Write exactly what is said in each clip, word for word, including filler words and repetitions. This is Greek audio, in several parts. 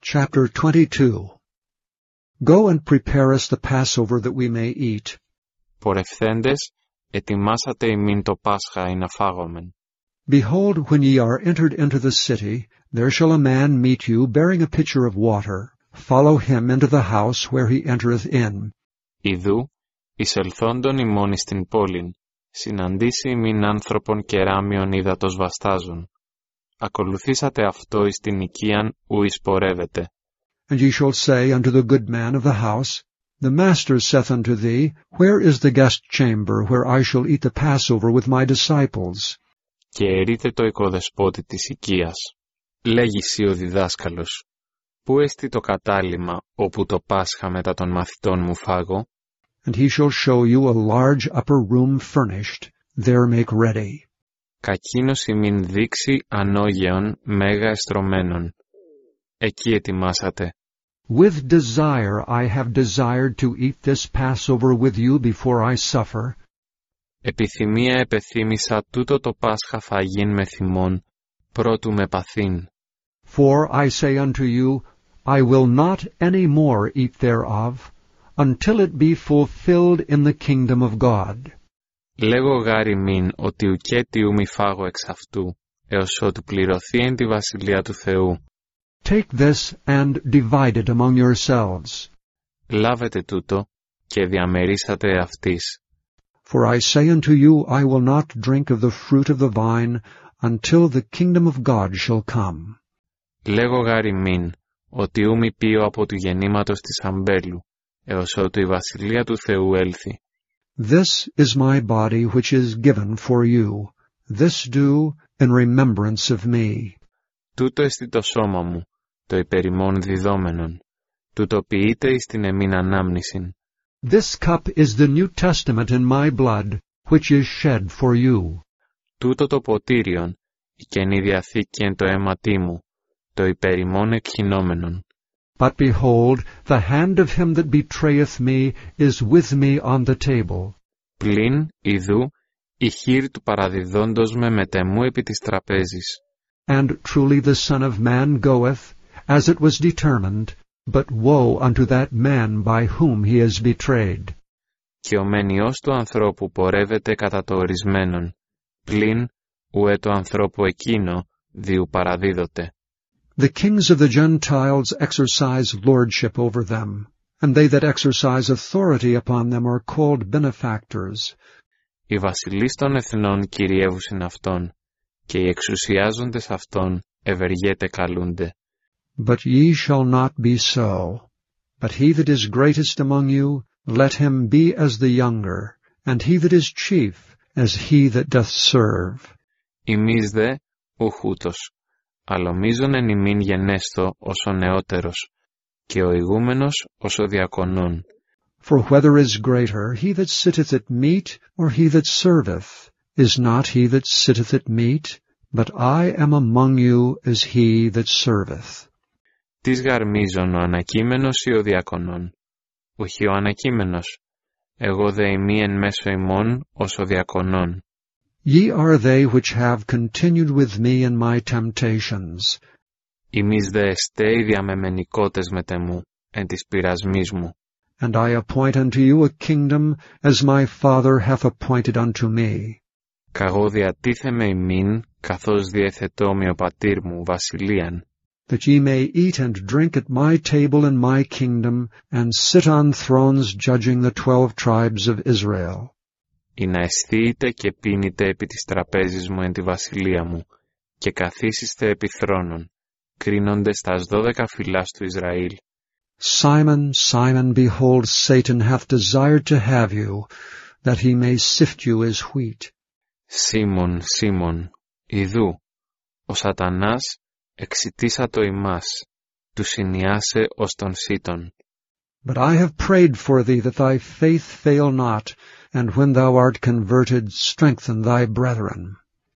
Chapter twenty-two. Go and prepare us the Passover that we may eat. Πορευθέντες, ετοιμάσατε ημίν το Πάσχα ή να φάγομεν. Behold, when ye are entered into the city, there shall a man meet you, bearing a pitcher of water. Follow him into the house where he entereth in. Ιδού, εισελθόντων ημών εις την πόλην, συναντήσει ημίν άνθρωπον κεράμιον ύδατος βαστάζων. Ακολουθήσατε αυτό εις την οικίαν ου εισπορεύετε. And ye shall say unto the good man of the house, The master saith unto thee, Where is the guest chamber, where I shall eat the Passover with my disciples? Και ερείτε το οικοδεσπότη της οικίας. Λέγει σοι ο διδάσκαλος, πού εστι το κατάλημα, όπου το Πάσχα μετά των μαθητών μου φάγω? And he shall show you a large upper room furnished, there make ready. Κακίνος ημίν δείξει ανώγεων μέγα εστρωμένων. Εκεί ετοιμάσατε. With desire I have desired to eat this Passover with you before I suffer. Επιθυμία επεθύμησα τούτο το Πάσχα φαγήν με θυμών, πρώτου με παθήν. For I say unto you, I will not any more eat thereof, until it be fulfilled in the kingdom of God. Λέγω γάρι μην ότι ουκέτιου μη φάγω εξ αυτού, έως ότου πληρωθεί εν τη βασιλεία του Θεού. Take this and divide it among yourselves. Λάβετε τούτο και διαμερίσατε αυτής. For I say unto you, I will not drink of the fruit of the vine, until the kingdom of God shall come. Λέγω γάρι μην ότι ου μη πίω από του γεννήματος της αμπέλου, έως ότου η βασιλεία του Θεού έλθει. This is my body which is given for you. This do in remembrance of me. Τούτο εστι το σώμα μου, το υπερημών διδόμενον. Τούτο ποιείτε εις την εμήν ανάμνησιν. This cup is the New Testament in my blood, which is shed for you. Τούτο το ποτήριον, η Καινή Διαθήκη εν το αίματί μου, το υπερημών εκχυνόμενον. But behold, the hand of him that betrayeth me is with me on the table. Πλην, ιδού, η χείρ του παραδιδόντος με μετεμού επί της τραπέζης. And truly the Son of Man goeth, as it was determined, but woe unto that man by whom he is betrayed. Και ο μενιός του ανθρώπου πορεύεται κατά το ορισμένον, πλην, ουέ το ανθρώπου εκείνο, διου παραδίδοτε. The kings of the Gentiles exercise lordship over them, and they that exercise authority upon them are called benefactors. Οι βασιλείς των εθνών κυριεύουσιν αυτόν, και οι εξουσιάζοντες αυτόν ευεργέτε καλούνται. But ye shall not be so. But he that is greatest among you, let him be as the younger, and he that is chief, as he that doth serve. Ημείς δε, ουχούτος, αλλομίζον εν ημίν γενέστο ως ο νεότερος, και ο ηγούμενος ως ο διακονών. For whether is greater, he that sitteth at meat, or he that serveth? Is not he that sitteth at meat? But I am among you as he that serveth. Τις γαρμίζον ο ανακείμενος ή ο διακονών? Ουχή ο ανακείμενος, εγώ δε ημί εν μέσω ημών ως ο διακονών. Ye are they which have continued with me in my temptations. Ημείς δε εστέ οι διαμεμενικότες μετεμού, εν της πειρασμής μου. And I appoint unto you a kingdom, as my Father hath appointed unto me. Καγώ διατίθεμαι ημίν, καθώς διεθετώ με ο πατήρ μου βασιλείαν. That ye may eat and drink at my table in my kingdom, and sit on thrones judging the twelve tribes of Israel. Ή να αισθείτε και πίνετε επί της τραπέζης μου εν τη βασιλεία μου, και καθίσιστε επί θρόνων, κρίνοντες τας δώδεκα φυλάς του Ισραήλ. Simon, Simon, behold, Satan hath desired to have you, that he may sift you as wheat. Σίμων, Σίμων, ιδού, ο σατανάς εξητήσατο ημάς, του συνιάσε ως τον σύτων. But I have prayed for thee that thy faith fail not, and when thou art converted, strengthen thy brethren.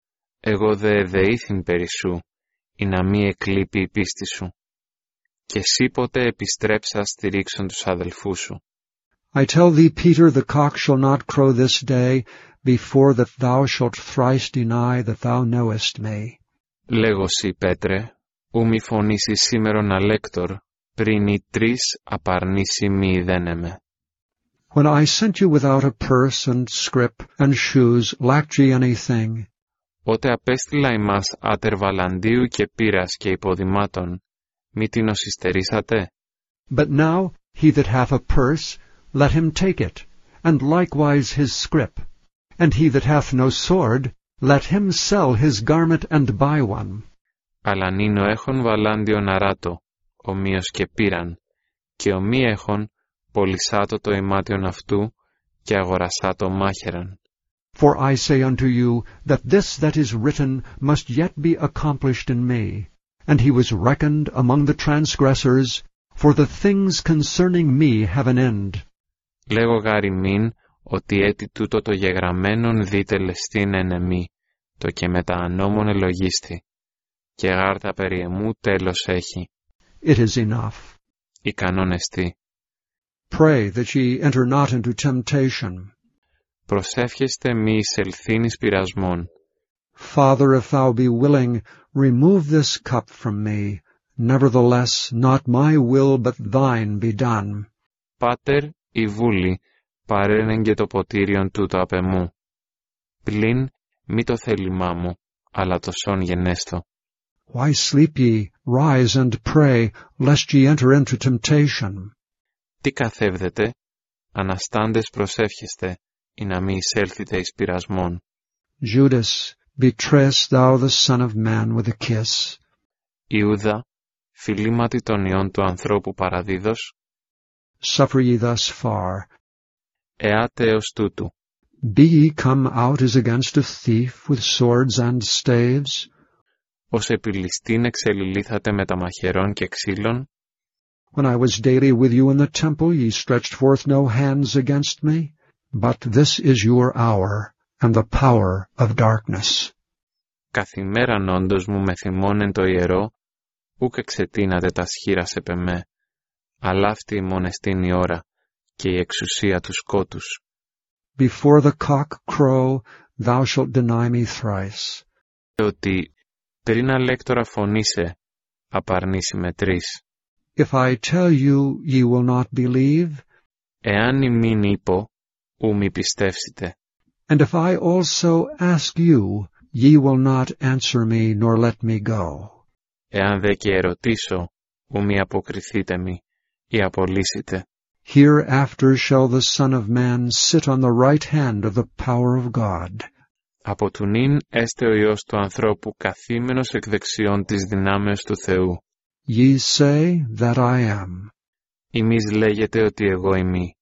Εγώ δε δεήθην περί σου, ή να μη εκλείπει η πίστη σου. Και εσύ ποτέ επιστρέψα στηρίξον τους αδελφούς σου. I tell thee, Peter, the cock shall not crow this day, before that thou shalt thrice deny that thou knowest me. Λέγω σοι, Πέτρε, ου μη φωνήσει σήμερον αλέκτορ, πριν οι τρεις απαρνήσει μη ιδένεμε. When I sent you without a purse and scrip and shoes, lacked ye anything? Ότε απέστειλα ημάς άτερ βαλαντίου και πύρας και υποδημάτων, μη την οσυστερήσατε. But now he that hath a purse, let him take it, and likewise his scrip. And he that hath no sword, let him sell his garment and buy one. Αλλά νυν ο έχων βαλάντιον αράτο, ομοίως και πήραν, και ο μη έχων πολυσάτο το ημάτιον αυτού, και αγορασάτο μάχαιραν. For I say unto you, that this that is written must yet be accomplished in me. And he was reckoned among the transgressors, for the things concerning me have an end. Λέγω γάρ ημίν, ότι έτι τούτο το γεγραμμένον δείτε λεστήν εν εμεί, το και μετά ανόμον ελογίστη, και γάρτα περί εμού τέλος έχει. It is enough. Ικανόν εστί. Pray that ye enter not into temptation. Προσεύχεστε μη εισελθήν εις πειρασμόν. Father, if thou be willing, remove this cup from me. Nevertheless, not my will but thine be done. Πάτερ, η βούλη, παρένεν και το ποτήριον τούτο απ' εμού. Πλην, μη το θέλημά μου, αλλά το σόν γενέστο. Why sleep ye? Rise and pray, lest ye enter into temptation. Τι καθεύδετε, αναστάντες προσεύχεστε, ή να μη εισέλθετε εις πειρασμόν. Judas, betrayest thou the Son of Man with a kiss? Ιούδα, φιλήματι των ιών του ανθρώπου παραδίδος. Suffer ye thus far. Εάτε έως τούτου. Be ye come out as against a thief with swords and staves? Ως επιλιστήν εξελιλήθατε με τα μαχαιρών και ξύλων. When I was daily with you in the temple, ye stretched forth no hands against me. But this is your hour, and the power of darkness. Καθημέραν όντως μου με θυμών εν το ιερό, ούκ εξετείνατε τα σχήρας επ' εμέ, αλλά αυτή ημών εστίν η ώρα και η εξουσία του σκότους. Before the cock crow, thou shalt deny me thrice. Ότι πριν αλέκτορα φωνήσε, απαρνήσει με τρεις. If I tell you, ye will not believe. Εάν ημίν είπω, ου μη πιστεύσετε. And if I also ask you, ye will not answer me, nor let me go. Εάν δε και ερωτήσω, ου μη αποκριθείτε μη, ή απολύσετε. Hereafter shall the Son of Man sit on the right hand of the power of God. Από του νυν έστε ο Υιός του ανθρώπου καθήμενος εκ δεξιών της δυνάμεως του Θεού. Ye say that I am. Ημείς λέγεται ότι εγώ ημί.